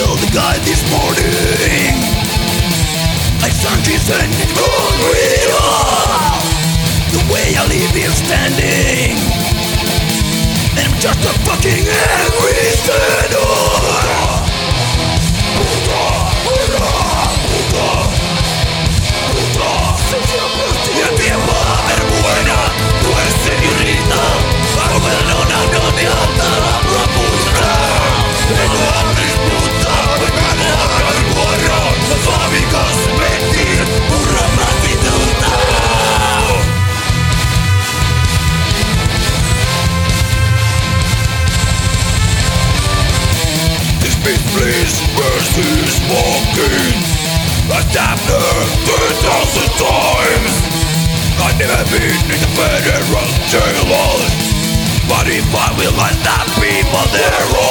killed the guy this morning. Like Sanchez and unreal. The way I leave him standing, and I'm just a fucking angry sinner. El tiempo era buena, pues señorita, no te ata la puta. Tengo a disputa, pegando a el guarro, las fábricas mentir, pura prostituta. This beat plays versus walking. I've tapped her 3,000 times. I've never been in the federal jail, but if I will, I stop people there.